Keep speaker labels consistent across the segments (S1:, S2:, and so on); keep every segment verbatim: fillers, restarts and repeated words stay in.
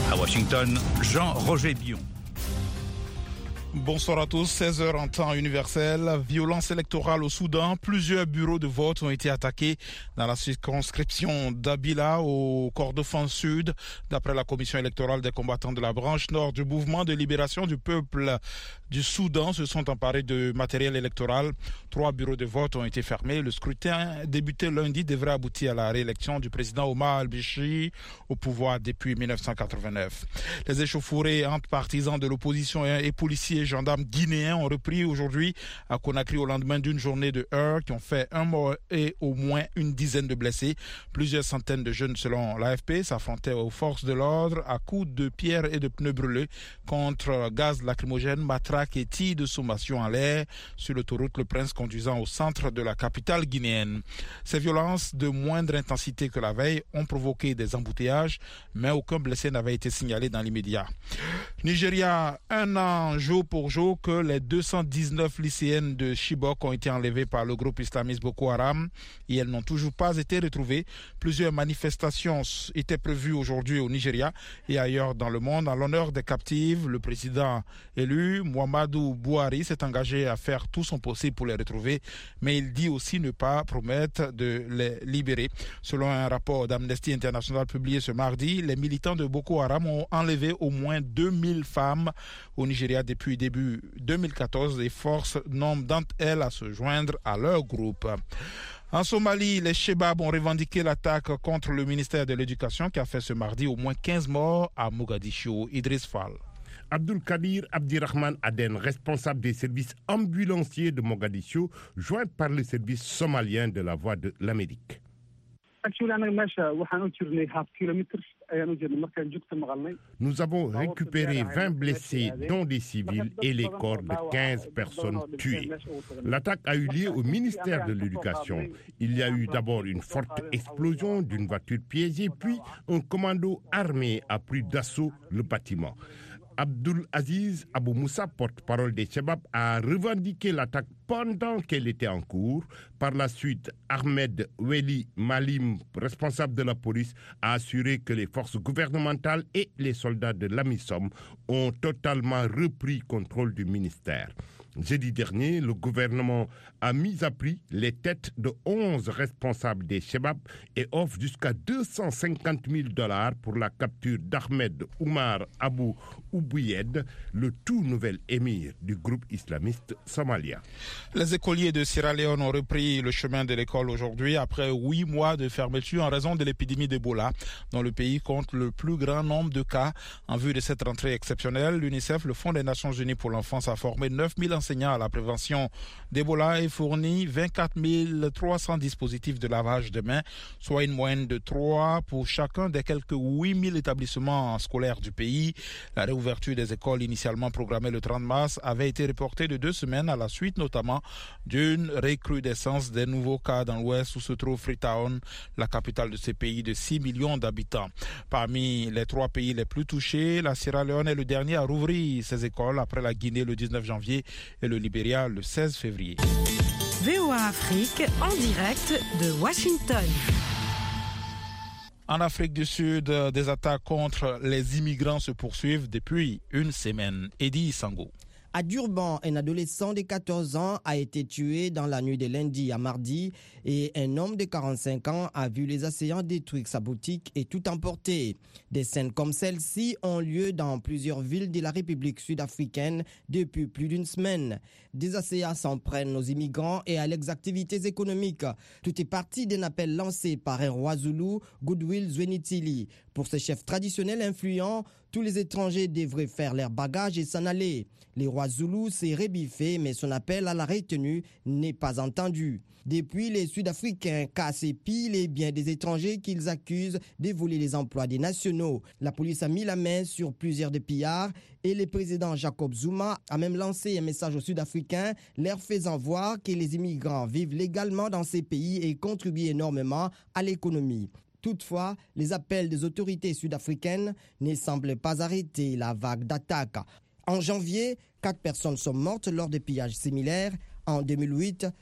S1: À Washington, Jean-Roger Bion.
S2: Bonsoir à tous, seize heures en temps universel. Violence électorale au Soudan. Plusieurs bureaux de vote ont été attaqués dans la circonscription d'Abila au Kordofan Sud. D'après la commission électorale des combattants de la branche nord du mouvement de libération du peuple du Soudan se sont emparés de matériel électoral. Trois bureaux de vote ont été fermés. Le scrutin débuté lundi devrait aboutir à la réélection du président Omar al-Béchir au pouvoir depuis mille neuf cent quatre-vingt-neuf. Les échauffourées entre partisans de l'opposition et policiers et gendarmes guinéens ont repris aujourd'hui à Conakry au lendemain d'une journée de heurts qui ont fait un mort et au moins une dizaine de blessés. Plusieurs centaines de jeunes, selon l'A F P, s'affrontaient aux forces de l'ordre à coups de pierres et de pneus brûlés contre gaz lacrymogène, matraques et tirs de sommation en l'air sur l'autoroute Le Prince conduisant au centre de la capitale guinéenne. Ces violences de moindre intensité que la veille ont provoqué des embouteillages, mais aucun blessé n'avait été signalé dans l'immédiat. Nigeria, un an jour pour jour que les deux cent dix-neuf lycéennes de Chibok ont été enlevées par le groupe islamiste Boko Haram et elles n'ont toujours pas été retrouvées. Plusieurs manifestations étaient prévues aujourd'hui au Nigeria et ailleurs dans le monde en l'honneur des captives. Le président élu, Muhammadu Buhari, s'est engagé à faire tout son possible pour les retrouver, mais il dit aussi ne pas promettre de les libérer. Selon un rapport d'Amnesty International publié ce mardi, les militants de Boko Haram ont enlevé au moins deux mille femmes au Nigeria depuis début deux mille quatorze et forcent nombre d'entre elles à se joindre à leur groupe. En Somalie, les Chebabs ont revendiqué l'attaque contre le ministère de l'Éducation qui a fait ce mardi au moins quinze morts à Mogadiscio. Idriss Fall.
S3: Abdul Kadir Abdirahman Aden, responsable des services ambulanciers de Mogadiscio, joint par le service somalien de la Voix de l'Amérique. Nous avons récupéré vingt blessés, dont des civils, et les corps de quinze personnes tuées. L'attaque a eu lieu au ministère de l'Éducation. Il y a eu d'abord une forte explosion d'une voiture piégée, puis un commando armé a pris d'assaut le bâtiment. Abdul Aziz Abou Moussa, porte-parole des Chebabs, a revendiqué l'attaque pendant qu'elle était en cours. Par la suite, Ahmed Weli Malim, responsable de la police, a assuré que les forces gouvernementales et les soldats de l'AMISOM ont totalement repris contrôle du ministère. Jeudi dernier, le gouvernement a mis à prix les têtes de onze responsables des Chebabs et offre jusqu'à deux cent cinquante mille dollars pour la capture d'Ahmed Oumar Abou Oubouyed, le tout nouvel émir du groupe islamiste somalien.
S2: Les écoliers de Sierra Leone ont repris le chemin de l'école aujourd'hui après huit mois de fermeture en raison de l'épidémie d'Ebola, dont le pays compte le plus grand nombre de cas. En vue de cette rentrée exceptionnelle, l'UNICEF, le Fonds des Nations Unies pour l'enfance, a formé neuf mille enseignants à la prévention d'Ebola et fourni vingt-quatre mille trois cents dispositifs de lavage de mains, soit une moyenne de trois pour chacun des quelques huit mille établissements scolaires du pays. La réouverture des écoles initialement programmée le trente mars avait été reportée de deux semaines à la suite notamment d'une recrudescence des nouveaux cas dans l'ouest où se trouve Freetown, la capitale de ce pays de six millions d'habitants. Parmi les trois pays les plus touchés, la Sierra Leone est le dernier à rouvrir ses écoles après la Guinée le dix-neuf janvier et le Libéria le seize février.
S4: V O A Afrique en direct de Washington.
S2: En Afrique du Sud, des attaques contre les immigrants se poursuivent depuis une semaine. Eddie Sango.
S5: À Durban, un adolescent de quatorze ans a été tué dans la nuit de lundi à mardi et un homme de quarante-cinq ans a vu les assaillants détruire sa boutique et tout emporter. Des scènes comme celle-ci ont lieu dans plusieurs villes de la République sud-africaine depuis plus d'une semaine. Des assaillants s'en prennent aux immigrants et à leurs activités économiques. Tout est parti d'un appel lancé par un roi zoulou, Goodwill Zwelithini. Pour ce chef traditionnel influent, tous les étrangers devraient faire leurs bagages et s'en aller. Les rois zoulous s'est rébiffé, mais son appel à la retenue n'est pas entendu. Depuis, les Sud-Africains cassent et pillent les biens des étrangers qu'ils accusent de voler les emplois des nationaux. La police a mis la main sur plusieurs des pillards et le président Jacob Zuma a même lancé un message aux Sud-Africains leur faisant voir que les immigrants vivent légalement dans ces pays et contribuent énormément à l'économie. Toutefois, les appels des autorités sud-africaines ne semblent pas arrêter la vague d'attaques. En janvier, quatre personnes sont mortes lors de pillages similaires. En deux mille huit,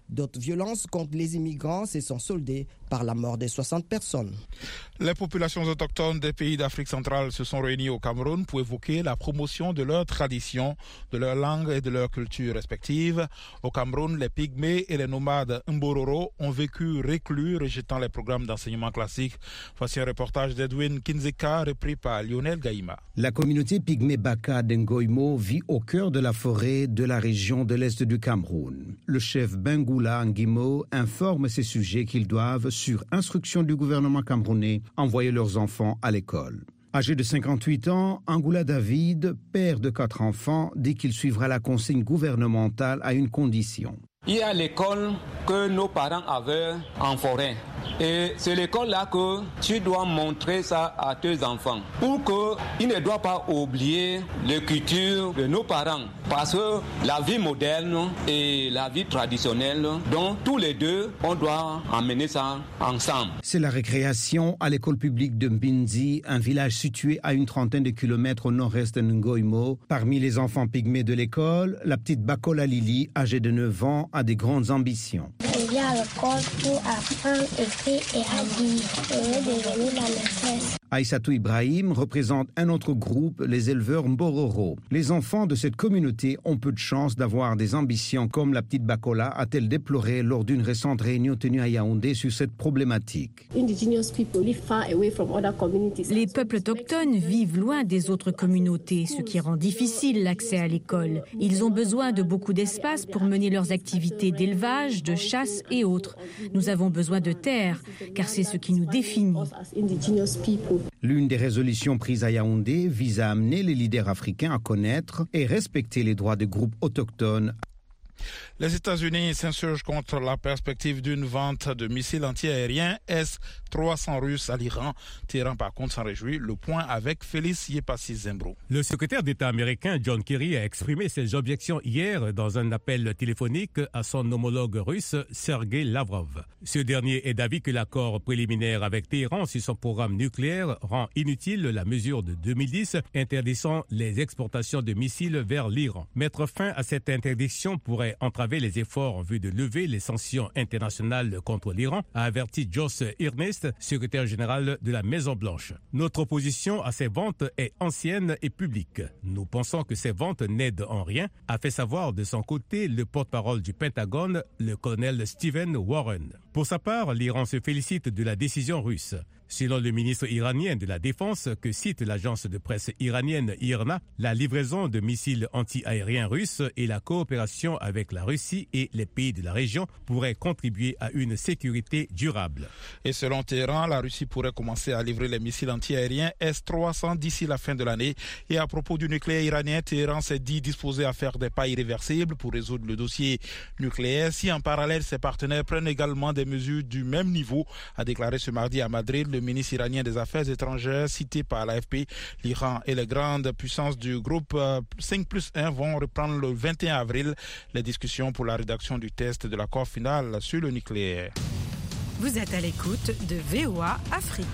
S5: D'autres violences contre les immigrants se sont soldées par la mort de soixante personnes.
S2: Les populations autochtones des pays d'Afrique centrale se sont réunies au Cameroun pour évoquer la promotion de leurs traditions, de leur langue et de leur culture respectives. Au Cameroun, les pygmées et les nomades Mbororo ont vécu reclus, rejetant les programmes d'enseignement classique. Voici un reportage d'Edwin Kinzeka, repris par Lionel Gaïma.
S6: La communauté pygmée Baka d'Ngoïmo vit au cœur de la forêt de la région de l'Est du Cameroun. Le chef Bengoula Nguimo informe ces sujets qu'ils doivent, sur instruction du gouvernement camerounais, envoyer leurs enfants à l'école. Âgé de cinquante-huit ans, Angoula David, père de quatre enfants, dit qu'il suivra la consigne gouvernementale à une condition.
S7: Il y a l'école que nos parents avaient en forêt. Et c'est l'école-là que tu dois montrer ça à tes enfants. Pour qu'ils ne doivent pas oublier la culture de nos parents. Parce que la vie moderne et la vie traditionnelle, donc tous les deux, on doit emmener ça ensemble.
S6: C'est la récréation à l'école publique de Mbinzi, un village situé à une trentaine de kilomètres au nord-est de Ngoïmo. Parmi les enfants pygmées de l'école, la petite Bakola Lili, âgée de neuf ans, a des grandes ambitions.
S8: Je viens à l'école pour apprendre, écrire et à lire. Je veux devenir la maîtresse.
S6: Aïssatou Ibrahim représente un autre groupe, les éleveurs Mbororo. Les enfants de cette communauté ont peu de chance d'avoir des ambitions comme la petite Bakola a-t-elle déploré lors d'une récente réunion tenue à Yaoundé sur cette problématique.
S9: Les peuples autochtones vivent loin des autres communautés, ce qui rend difficile l'accès à l'école. Ils ont besoin de beaucoup d'espace pour mener leurs activités d'élevage, de chasse et autres. Nous avons besoin de terre, car c'est ce qui nous définit.
S6: L'une des résolutions prises à Yaoundé vise à amener les leaders africains à connaître et respecter les droits des groupes autochtones.
S2: Les États-Unis s'insurgent contre la perspective d'une vente de missiles antiaériens S trois cents russes à l'Iran. Téhéran, par contre, s'en réjouit. Le point avec Félix Yepassi-Zembro.
S10: Le secrétaire d'État américain John Kerry a exprimé ses objections hier dans un appel téléphonique à son homologue russe Sergei Lavrov. Ce dernier est d'avis que l'accord préliminaire avec Téhéran sur son programme nucléaire rend inutile la mesure de deux mille dix interdisant les exportations de missiles vers l'Iran. Mettre fin à cette interdiction pourrait entraver les efforts en vue de lever les sanctions internationales contre l'Iran, a averti Josh Earnest, secrétaire général de la Maison-Blanche. Notre opposition à ces ventes est ancienne et publique. Nous pensons que ces ventes n'aident en rien, a fait savoir de son côté le porte-parole du Pentagone, le colonel Stephen Warren. Pour sa part, l'Iran se félicite de la décision russe. Selon le ministre iranien de la Défense, que cite l'agence de presse iranienne I R N A, la livraison de missiles anti-aériens russes et la coopération avec la Russie et les pays de la région pourraient contribuer à une sécurité durable.
S2: Et selon Téhéran, la Russie pourrait commencer à livrer les missiles anti-aériens S trois cents d'ici la fin de l'année. Et à propos du nucléaire iranien, Téhéran s'est dit disposé à faire des pas irréversibles pour résoudre le dossier nucléaire. Si en parallèle, ses partenaires prennent également des mesures du même niveau, a déclaré ce mardi à Madrid le ministre iranien des Affaires étrangères cité par l'A F P. L'Iran et les grandes puissances du groupe cinq plus un vont reprendre le vingt et un avril les discussions pour la rédaction du test de l'accord final sur le nucléaire.
S4: Vous êtes à l'écoute de V O A Afrique.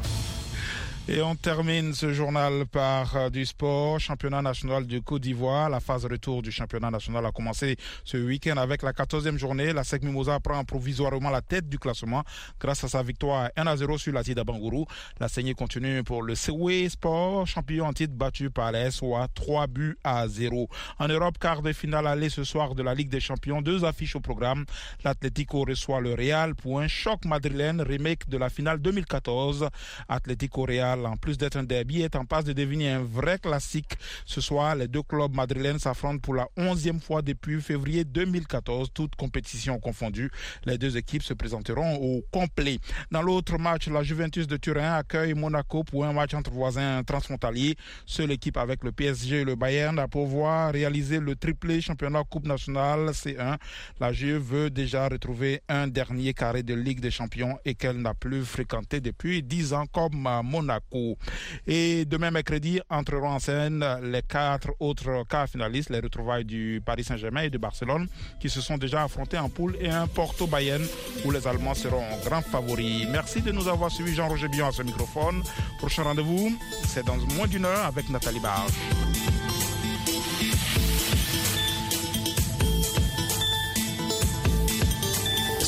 S2: Et on termine ce journal par euh, du sport. Championnat national de Côte d'Ivoire. La phase retour du championnat national a commencé ce week-end avec la quatorzième journée. La S E C Mimosa prend provisoirement la tête du classement grâce à sa victoire un à zéro sur la Tida Bangourou. La saignée continue pour le Sewe Sport, champion en titre battu par la S O A trois buts à zéro. En Europe, quart de finale aller ce soir de la Ligue des Champions. Deux affiches au programme. L'Atlético reçoit le Real pour un choc madrilène, remake de la finale deux mille quatorze. Atlético Real, en plus d'être un derby, est en passe de devenir un vrai classique. Ce soir, les deux clubs madrilènes s'affrontent pour la onzième fois depuis février deux mille quatorze, toutes compétitions confondues. Les deux équipes se présenteront au complet. Dans l'autre match, la Juventus de Turin accueille Monaco pour un match entre voisins transfrontaliers. Seule équipe avec le P S G et le Bayern à pouvoir réaliser le triplé championnat Coupe nationale C un. La Juve veut déjà retrouver un dernier carré de Ligue des Champions et qu'elle n'a plus fréquenté depuis dix ans comme Monaco. Et demain mercredi entreront en scène les quatre autres quarts finalistes, les retrouvailles du Paris Saint-Germain et de Barcelone qui se sont déjà affrontés en poule, et un Porto-Bayern où les Allemands seront grands favoris. Merci de nous avoir suivis. Jean-Roger Bion à ce microphone. Prochain rendez-vous, c'est dans moins d'une heure avec Nathalie Barge.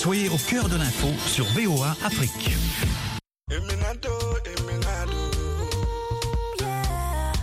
S1: Soyez au cœur de l'info sur V O A Afrique.